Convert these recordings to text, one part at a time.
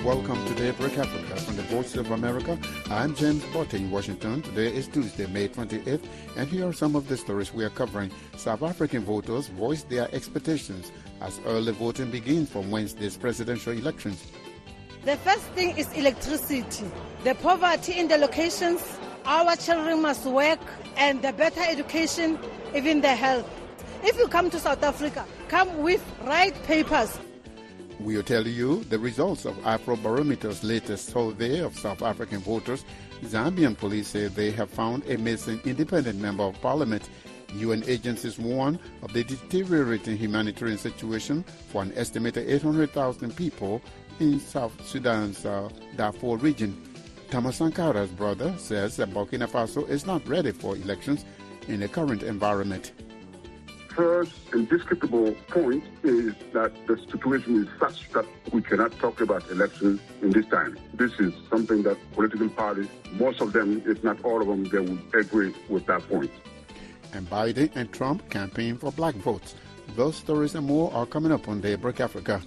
Welcome to Daybreak Africa from the Voice of America. I'm James Botte in Washington. Today is Tuesday, May 28th, and here are some of the stories we are covering. South African voters voiced their expectations as early voting begins for Wednesday's presidential elections. The first thing is electricity. The poverty in the locations, our children must work, and the better education, even the health. If you come to South Africa, come with right papers. We'll tell you the results of Afrobarometer's latest survey of South African voters. Zambian police say they have found a missing independent member of parliament. UN agencies warn of the deteriorating humanitarian situation for an estimated 800,000 people in South Sudan's Darfur region. Thomas Sankara's brother says that Burkina Faso is not ready for elections in the current environment. First indisputable point is that the situation is such that we cannot talk about elections in this time. This is something that political parties, most of them, if not all of them, they would agree with that point. And Biden and Trump campaign for black votes. Those stories and more are coming up on Daybreak Africa.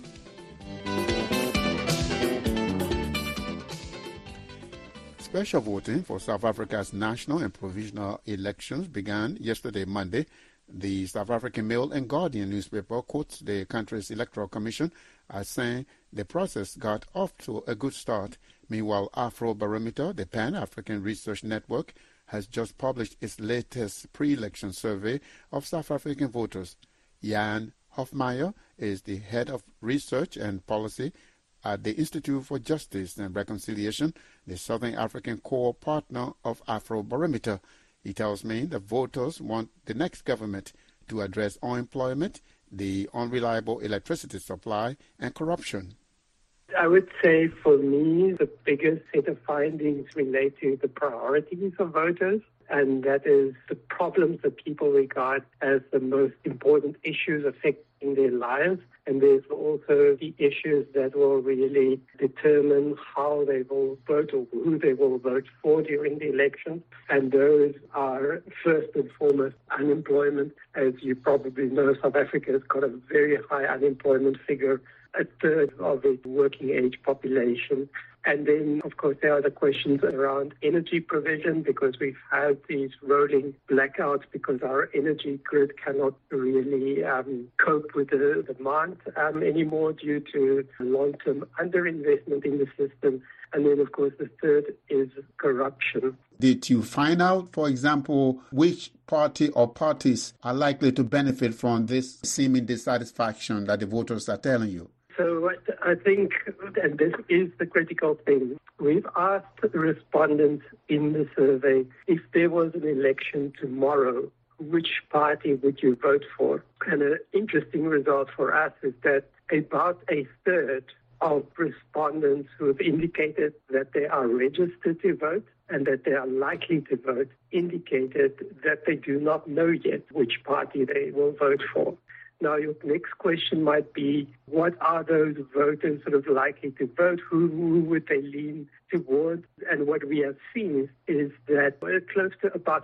Special voting for South Africa's national and provisional elections began yesterday, Monday. The South African Mail and Guardian newspaper quotes the country's electoral commission as saying the process got off to a good start. Meanwhile, Afrobarometer, the Pan-African Research Network, has just published its latest pre-election survey of South African voters. Jan Hofmeyer is the head of research and policy at the Institute for Justice and Reconciliation, the Southern African core partner of Afrobarometer. He tells me the voters want the next government to address unemployment, the unreliable electricity supply, and corruption. I would say for me, the biggest set of findings relate to the priorities of voters, and that is the problems that people regard as the most important issues affecting their lives. And there's also the issues that will really determine how they will vote or who they will vote for during the election. And those are first and foremost unemployment. As you probably know, South Africa has got a very high unemployment figure, a third of its working age population. And then, of course, there are the questions around energy provision, because we've had these rolling blackouts because our energy grid cannot really cope with the demand anymore due to long-term underinvestment in the system. And then, of course, the third is corruption. Did you find out, for example, which party or parties are likely to benefit from this seeming dissatisfaction that the voters are telling you? So I think, and this is the critical thing, we've asked respondents in the survey, if there was an election tomorrow, which party would you vote for? And an interesting result for us is that about a third of respondents who have indicated that they are registered to vote and that they are likely to vote indicated that they do not know yet which party they will vote for. Now, your next question might be, what are those voters sort of likely to vote? Who would they lean towards? And what we have seen is that close to about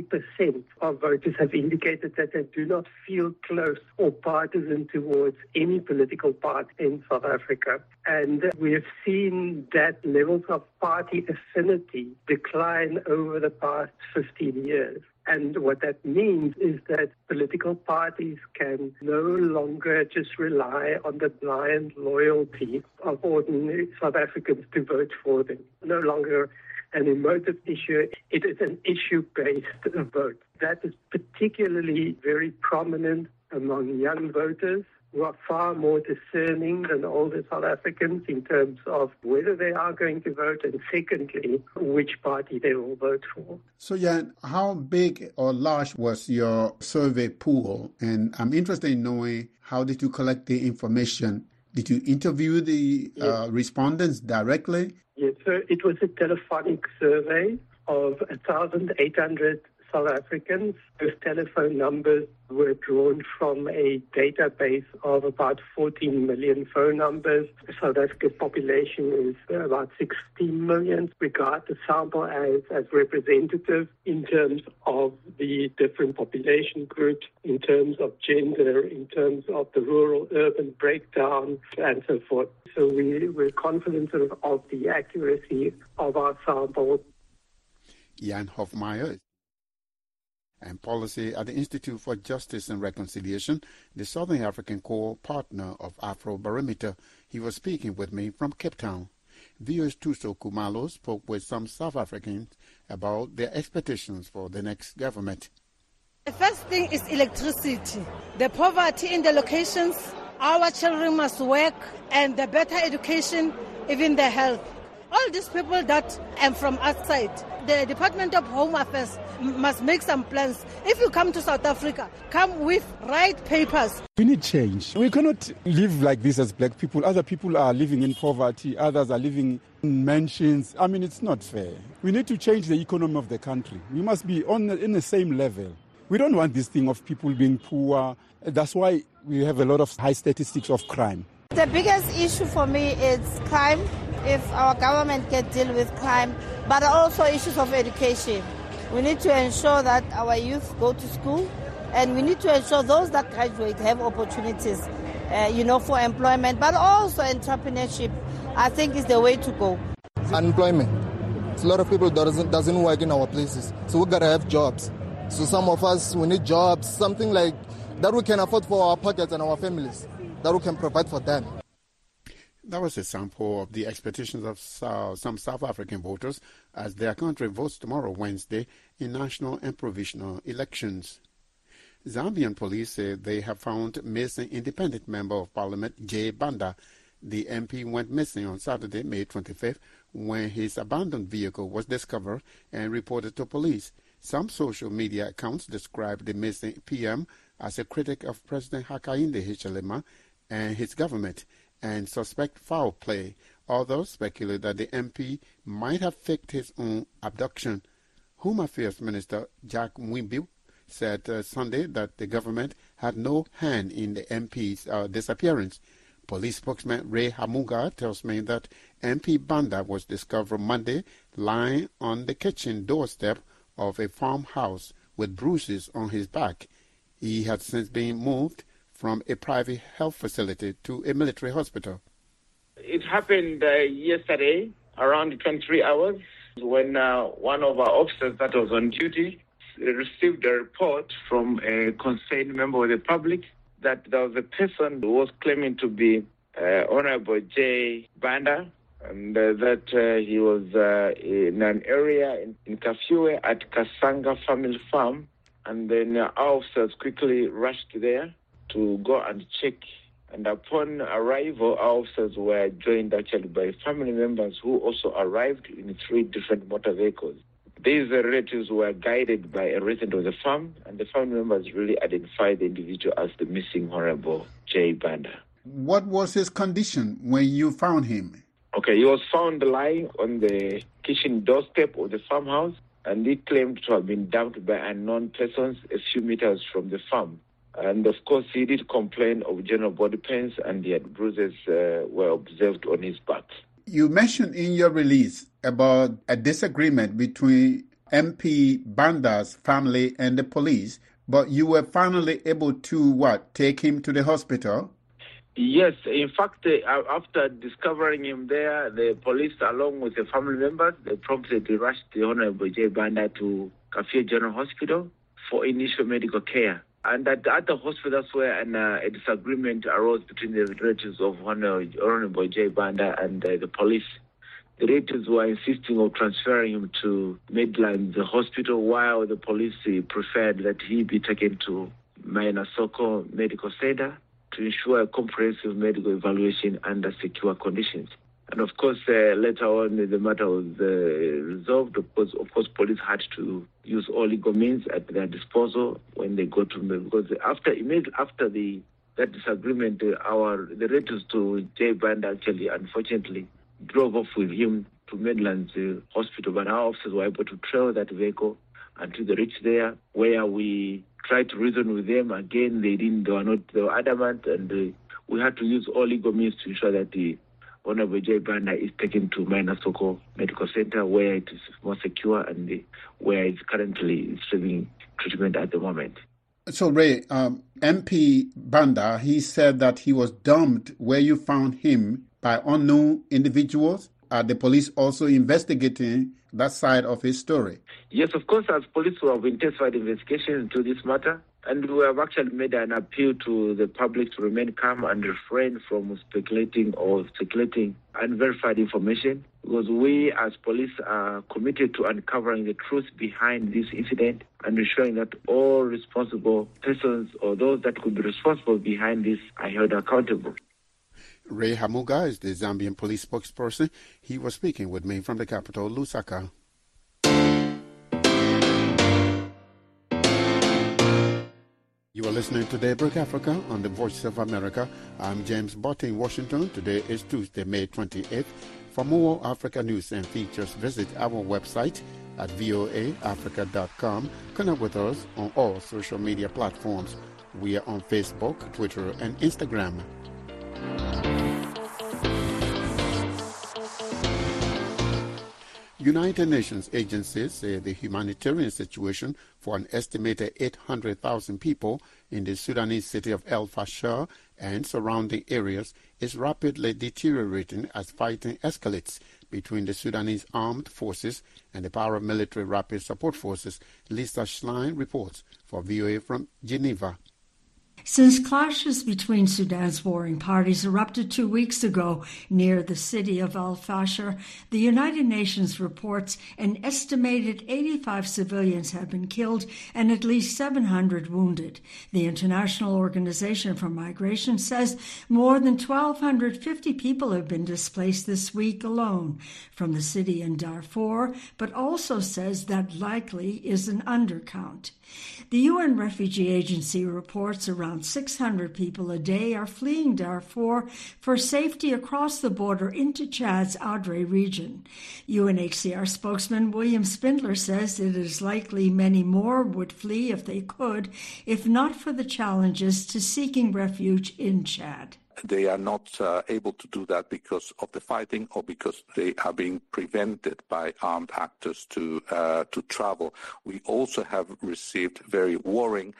50% of voters have indicated that they do not feel close or partisan towards any political party in South Africa. And we have seen that levels of party affinity decline over the past 15 years. And what that means is that political parties can no longer just rely on the blind loyalty of ordinary South Africans to vote for them. No longer an emotive issue, it is an issue-based vote. That is particularly very prominent among young voters who are far more discerning than older South Africans in terms of whether they are going to vote, and secondly, which party they will vote for. So, Jan, how big or large was your survey pool? And I'm interested in knowing, how did you collect the information? Did you interview the respondents directly? Yes, so it was a telephonic survey of 1,800 South Africans. Those telephone numbers were drawn from a database of about 14 million phone numbers. South Africa's population is about 16 million. We regard the sample as representative in terms of the different population groups, in terms of gender, in terms of the rural-urban breakdown, and so forth. So we're confident of the accuracy of our sample. Jan Hofmeyer and policy at the Institute for Justice and Reconciliation, the Southern African core partner of Afrobarometer. He was speaking with me from Cape Town. VOA's Tuso Kumalo spoke with some South Africans about their expectations for the next government. The first thing is electricity. The poverty in the locations, our children must work, and the better education, even the health. All these people that are from outside, the Department of Home Affairs must make some plans. If you come to South Africa, come with right papers. We need change. We cannot live like this as black people. Other people are living in poverty. Others are living in mansions. I mean, it's not fair. We need to change the economy of the country. We must be in the same level. We don't want this thing of people being poor. That's why we have a lot of high statistics of crime. The biggest issue for me is crime, if our government can deal with crime, but also issues of education. We need to ensure that our youth go to school, and we need to ensure those that graduate have opportunities, for employment, but also entrepreneurship, I think, is the way to go. Unemployment. A lot of people doesn't work in our places, so we gotta have jobs. So some of us, we need jobs, something like that we can afford for our pockets and our families, that we can provide for them. That was a sample of the expectations of some South African voters as their country votes tomorrow, Wednesday, in national and provisional elections. Zambian police say they have found missing independent member of parliament Jay Banda. The MP went missing on Saturday, May 25th, when his abandoned vehicle was discovered and reported to police. Some social media accounts describe the missing PM as a critic of President Hakainde Hichilema and his government and suspect foul play. Others speculate that the MP might have faked his own abduction. Home Affairs Minister Jack Mwimbi said Sunday that the government had no hand in the MP's disappearance. Police spokesman Ray Hamuga tells me that MP Banda was discovered Monday lying on the kitchen doorstep of a farmhouse with bruises on his back. He had since been moved from a private health facility to a military hospital. It happened yesterday around 23 hours when one of our officers that was on duty received a report from a concerned member of the public that there was a person who was claiming to be Honorable Jay Banda, and that he was in an area in Kafue at Kasanga Family Farm. And then our officers quickly rushed there to go and check. And upon arrival, our officers were joined actually by family members who also arrived in 3 different motor vehicles. These relatives were guided by a resident of the farm, and the family members really identified the individual as the missing Honorable Jay Banda. What was his condition when you found him? Okay, he was found lying on the kitchen doorstep of the farmhouse, and he claimed to have been dumped by unknown persons a few meters from the farm. And of course, he did complain of general body pains, and he had bruises were observed on his back. You mentioned in your release about a disagreement between MP Banda's family and the police, but you were finally able to, take him to the hospital? Yes, in fact, after discovering him there, the police, along with the family members, they promptly rushed the Honorable Jay Banda to Kafue General Hospital for initial medical care. And at the hospital, that's where a disagreement arose between the relatives of Honorable Jay Banda and the police. The relatives were insisting of transferring him to Midlands Hospital, while the police preferred that he be taken to Mayenasoko Medical Center to ensure a comprehensive medical evaluation under secure conditions. And of course, later on, the matter was resolved because, of course, police had to use all legal means at their disposal when they got to me. Because immediately after that disagreement, the relatives to Jay Banda actually, unfortunately, drove off with him to Midlands Hospital. But our officers were able to trail that vehicle until they reached there, where we tried to reason with them. Again, they were adamant, and we had to use all legal means to ensure that the Honorable J. Banda is taken to Maina Soko Medical Center, where it is more secure and where it's currently receiving treatment at the moment. So, Ray, MP Banda, he said that he was dumped where you found him by unknown individuals. Are the police also investigating that side of his story? Yes, of course, as police who have intensified investigation into this matter, and we have actually made an appeal to the public to remain calm and refrain from speculating unverified information, because we as police are committed to uncovering the truth behind this incident and ensuring that all responsible persons or those that could be responsible behind this are held accountable. Ray Hamuga is the Zambian police spokesperson. He was speaking with me from the capital, Lusaka. You are listening to Daybreak Africa on the Voice of America. I'm James Botte in Washington. Today is Tuesday, May 28th. For more Africa news and features, visit our website at voaafrica.com. Connect with us on all social media platforms. We are on Facebook, Twitter, and Instagram. United Nations agencies say the humanitarian situation for an estimated 800,000 people in the Sudanese city of El Fasher and surrounding areas is rapidly deteriorating as fighting escalates between the Sudanese armed forces and the paramilitary rapid support forces. Lisa Schlein reports for VOA from Geneva. Since clashes between Sudan's warring parties erupted 2 weeks ago near the city of Al Fasher, the United Nations reports an estimated 85 civilians have been killed and at least 700 wounded. The International Organization for Migration says more than 1,250 people have been displaced this week alone from the city in Darfur, but also says that likely is an undercount. The UN Refugee Agency reports around 600 people a day are fleeing Darfur for safety across the border into Chad's Adre region. UNHCR spokesman William Spindler says it is likely many more would flee if they could, if not for the challenges to seeking refuge in Chad. They are not able to do that because of the fighting or because they are being prevented by armed actors to travel. We also have received very worrying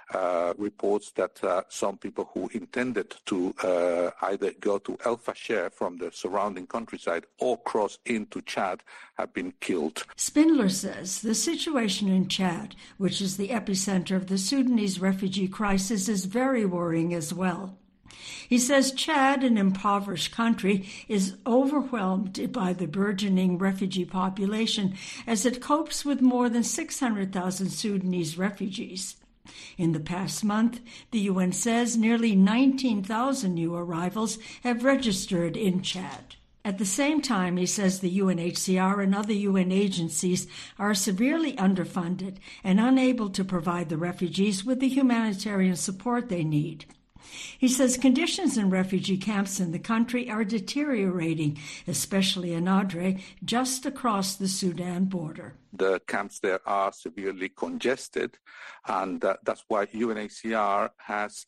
reports that some people who intended to either go to El Fasher from the surrounding countryside or cross into Chad have been killed. Spindler says the situation in Chad, which is the epicenter of the Sudanese refugee crisis, is very worrying as well. He says Chad, an impoverished country, is overwhelmed by the burgeoning refugee population as it copes with more than 600,000 Sudanese refugees. In the past month, the UN says nearly 19,000 new arrivals have registered in Chad. At the same time, he says the UNHCR and other UN agencies are severely underfunded and unable to provide the refugees with the humanitarian support they need. He says conditions in refugee camps in the country are deteriorating, especially in Adre, just across the Sudan border. The camps there are severely congested, and that's why UNHCR has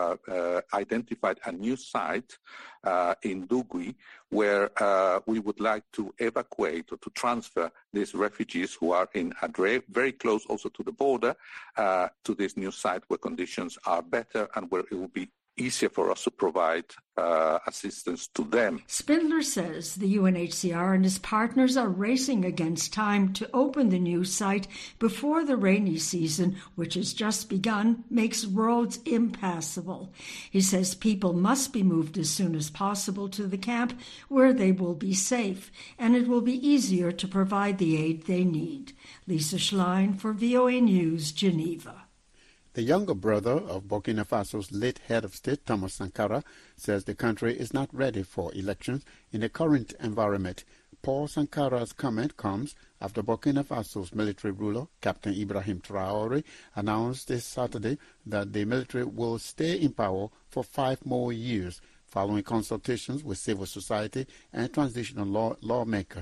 identified a new site in Dugui where we would like to evacuate or to transfer these refugees who are in Adre, very close also to the border, to this new site where conditions are better and where it will be easier for us to provide assistance to them. Spindler says the UNHCR and his partners are racing against time to open the new site before the rainy season, which has just begun, makes roads impassable. He says people must be moved as soon as possible to the camp where they will be safe, and it will be easier to provide the aid they need. Lisa Schlein for VOA News, Geneva. The younger brother of Burkina Faso's late head of state, Thomas Sankara, says the country is not ready for elections in the current environment. Paul Sankara's comment comes after Burkina Faso's military ruler, Captain Ibrahim Traoré, announced this Saturday that the military will stay in power for 5 more years, following consultations with civil society and transitional lawmakers.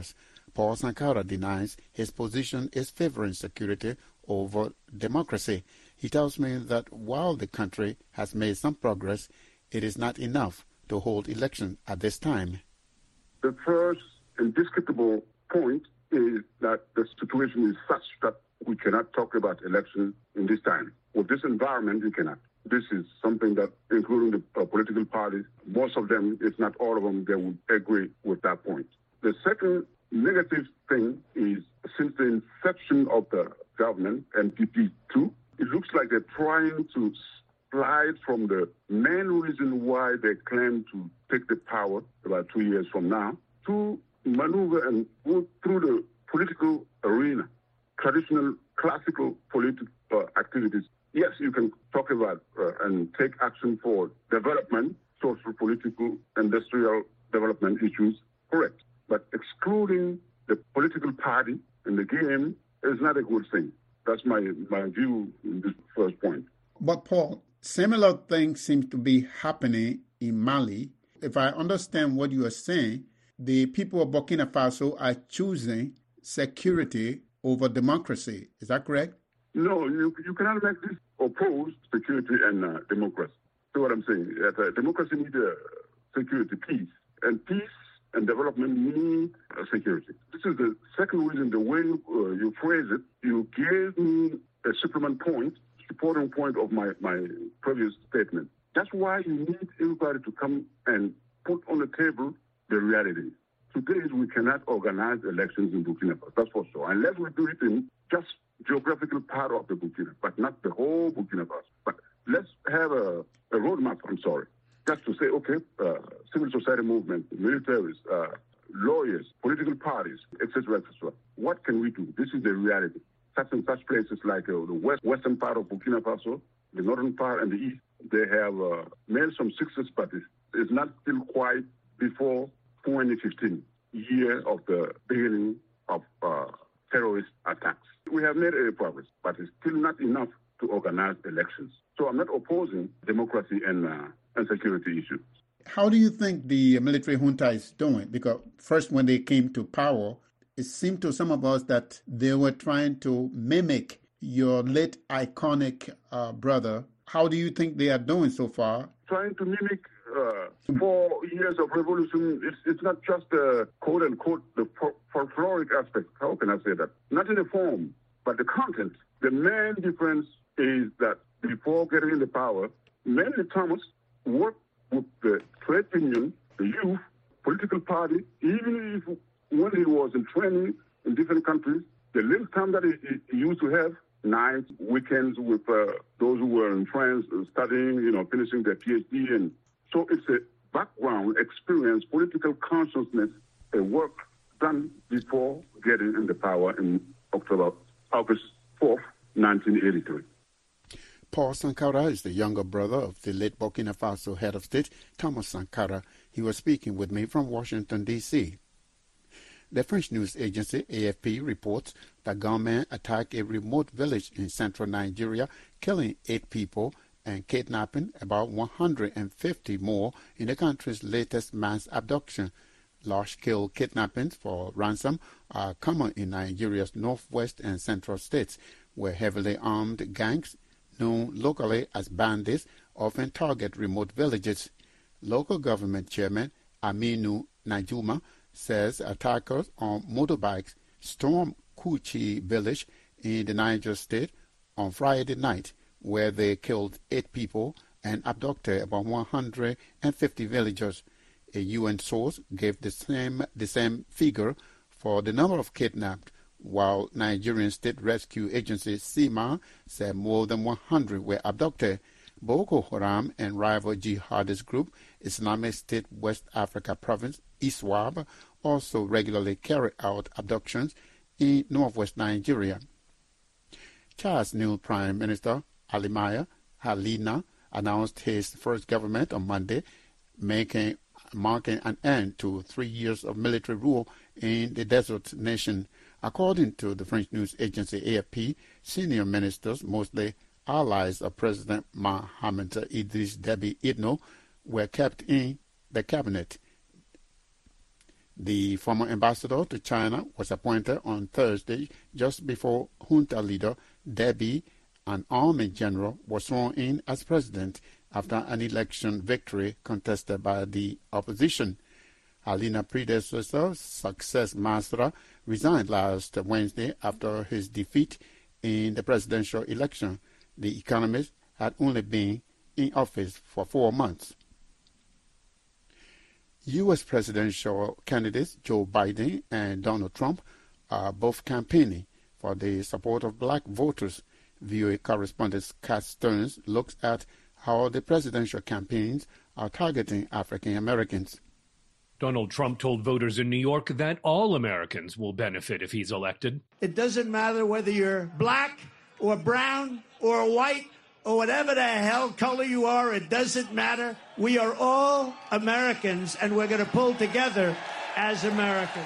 Paul Sankara denies his position is favoring security over democracy. He tells me that while the country has made some progress, it is not enough to hold elections at this time. The first indisputable point is that the situation is such that we cannot talk about elections in this time. With this environment, we cannot. This is something that, including the political parties, most of them, if not all of them, they would agree with that point. The second negative thing is, since the inception of the government, NPP2, it looks like they're trying to slide from the main reason why they claim to take the power about 2 years from now to maneuver and go through the political arena, traditional, classical political activities. Yes, you can talk about and take action for development, social, political, industrial development issues, correct. But excluding the political party in the game is not a good thing. That's my view in this first point. But Paul, similar things seem to be happening in Mali. If I understand what you are saying, the people of Burkina Faso are choosing security over democracy. Is that correct? No, you cannot make this oppose security and democracy. See what I'm saying? Democracy needs security, peace. And peace and development need security. This is the second reason, the way you phrase it, you gave me a supporting point of my previous statement. That's why you need everybody to come and put on the table the reality. Today, we cannot organize elections in Burkina Faso, that's for sure, unless we do it in just geographical part of the Burkina, but not the whole Burkina Faso. But let's have a roadmap, just to say, okay, civil society movement, militaries, lawyers, political parties, etc., etc. What can we do? This is the reality. Such and such places like the western part of Burkina Faso, the northern part and the east, they have made some success, but it's not still quite before 2015, year of the beginning of terrorist attacks. We have made a progress, but it's still not enough to organize elections. So I'm not opposing democracy and security issues. How do you think the military junta is doing? Because first, when they came to power, it seemed to some of us that they were trying to mimic your late iconic brother. How do you think they are doing so far? Trying to mimic 4 years of revolution. It's not just the quote unquote the folkloric aspect. How can I say that? Not in the form, but the content. The main difference is that before getting into power, mainly Thomas worked with the trade union, the youth, political party, even if when he was in training in different countries, the little time that he used to have, nights, weekends with those who were in France studying, finishing their PhD. And so it's a background experience, political consciousness, a work done before getting into power in August 4th, 1983. Paul Sankara is the younger brother of the late Burkina Faso head of state, Thomas Sankara. He was speaking with me from Washington, D.C. The French news agency AFP reports that gunmen attacked a remote village in central Nigeria, killing 8 people and kidnapping about 150 more in the country's latest mass abduction. Large-scale kidnappings for ransom are common in Nigeria's northwest and central states, where heavily armed gangs, known locally as bandits, often target remote villages. Local government chairman Aminu Najuma says attackers on motorbikes stormed Kuchi village in the Niger state on Friday night, where they killed 8 people and abducted about 150 villagers. A UN source gave the same figure for the number of kidnapped, while Nigerian State Rescue Agency CIMA said more than 100 were abducted. Boko Haram and rival jihadist group Islamic State West Africa Province, ISWAP, also regularly carry out abductions in northwest Nigeria. Chad's new Prime Minister, Alimaya Halina, announced his first government on Monday, marking an end to 3 years of military rule in the desert nation. According to the French news agency AFP, senior ministers, mostly allies of President Mohamed Idriss Déby Itno, were kept in the cabinet. The former ambassador to China was appointed on Thursday just before junta leader Deby, an army general, was sworn in as president after an election victory contested by the opposition. Alina's predecessor, Success Masra, resigned last Wednesday after his defeat in the presidential election. The economist had only been in office for 4 months. U.S. presidential candidates Joe Biden and Donald Trump are both campaigning for the support of black voters. VOA correspondent Kat Stearns looks at how the presidential campaigns are targeting African Americans. Donald Trump told voters in New York that all Americans will benefit if he's elected. It doesn't matter whether you're black or brown or white or whatever the hell color you are, it doesn't matter. We are all Americans, and we're going to pull together as Americans.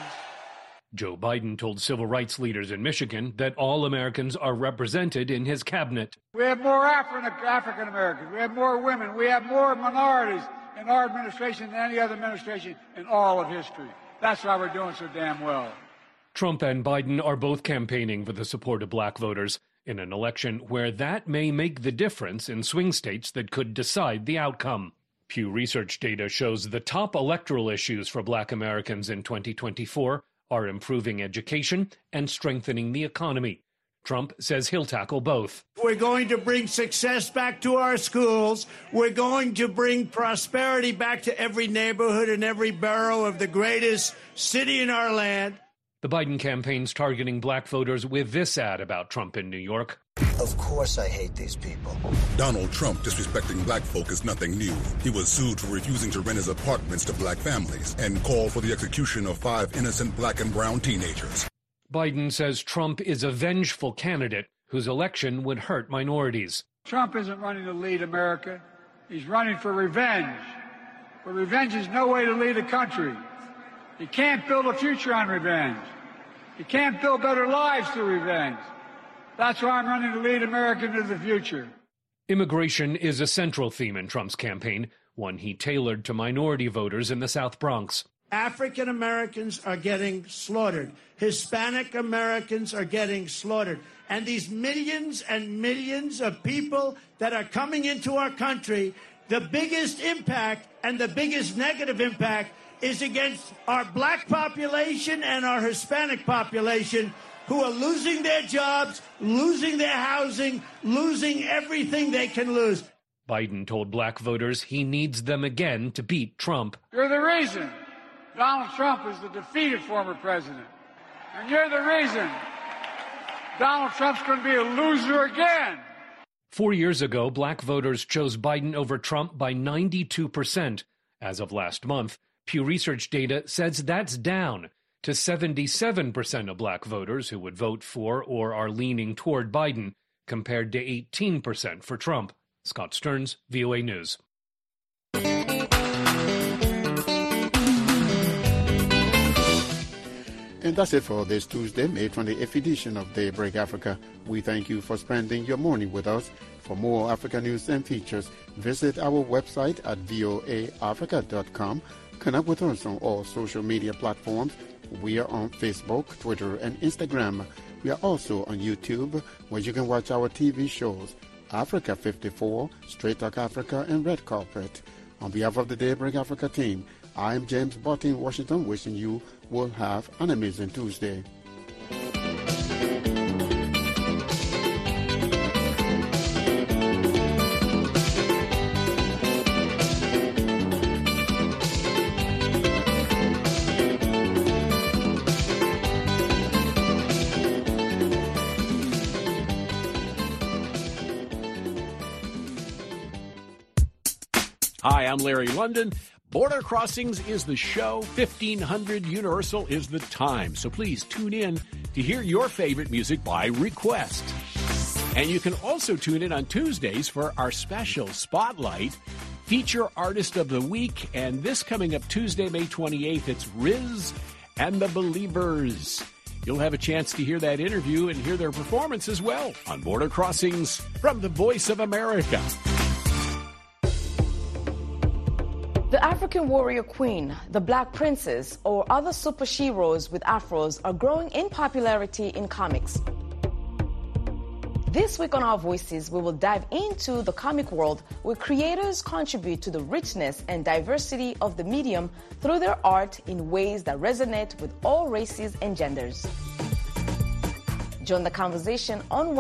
Joe Biden told civil rights leaders in Michigan that all Americans are represented in his cabinet. We have more African Americans. We have more women. We have more minorities in our administration than any other administration in all of history. That's why we're doing so damn well. Trump and Biden are both campaigning for the support of black voters in an election where that may make the difference in swing states that could decide the outcome. Pew Research data shows the top electoral issues for black Americans in 2024 are improving education and strengthening the economy. Trump says he'll tackle both. We're going to bring success back to our schools. We're going to bring prosperity back to every neighborhood and every borough of the greatest city in our land. The Biden campaign's targeting black voters with this ad about Trump in New York. Of course I hate these people. Donald Trump disrespecting black folk is nothing new. He was sued for refusing to rent his apartments to black families and called for the execution of 5 innocent black and brown teenagers. Biden says Trump is a vengeful candidate whose election would hurt minorities. Trump isn't running to lead America. He's running for revenge. But revenge is no way to lead a country. You can't build a future on revenge. You can't build better lives through revenge. That's why I'm running to lead America into the future. Immigration is a central theme in Trump's campaign, one he tailored to minority voters in the South Bronx. African Americans are getting slaughtered. Hispanic Americans are getting slaughtered. And these millions and millions of people that are coming into our country, the biggest impact and the biggest negative impact is against our black population and our Hispanic population, who are losing their jobs, losing their housing, losing everything they can lose. Biden told black voters he needs them again to beat Trump. You're the reason Donald Trump is the defeated former president. And you're the reason Donald Trump's going to be a loser again. 4 years ago, black voters chose Biden over Trump by 92%. As of last month, Pew Research data says that's down to 77% of black voters who would vote for or are leaning toward Biden, compared to 18% for Trump. Scott Stearns, VOA News. And that's it for this Tuesday, May 28th edition of Daybreak Africa. We thank you for spending your morning with us. For more Africa news and features, visit our website at voaafrica.com. Connect with us on all social media platforms. We are on Facebook, Twitter, and Instagram. We are also on YouTube, where you can watch our TV shows, Africa 54, Straight Talk Africa, and Red Carpet. On behalf of the Daybreak Africa team, I am James Botti in Washington, wishing you will have an amazing Tuesday. Hi, I'm Larry London. Border Crossings is the show. 1500 Universal is the time. So please tune in to hear your favorite music by request. And you can also tune in on Tuesdays for our special Spotlight Feature Artist of the Week. And this coming up Tuesday, May 28th, it's Riz and the Believers. You'll have a chance to hear that interview and hear their performance as well on Border Crossings from the Voice of America. The African warrior queen, the Black Princess, or other super sheroes with afros are growing in popularity in comics. This week on Our Voices, we will dive into the comic world where creators contribute to the richness and diversity of the medium through their art in ways that resonate with all races and genders. Join the conversation on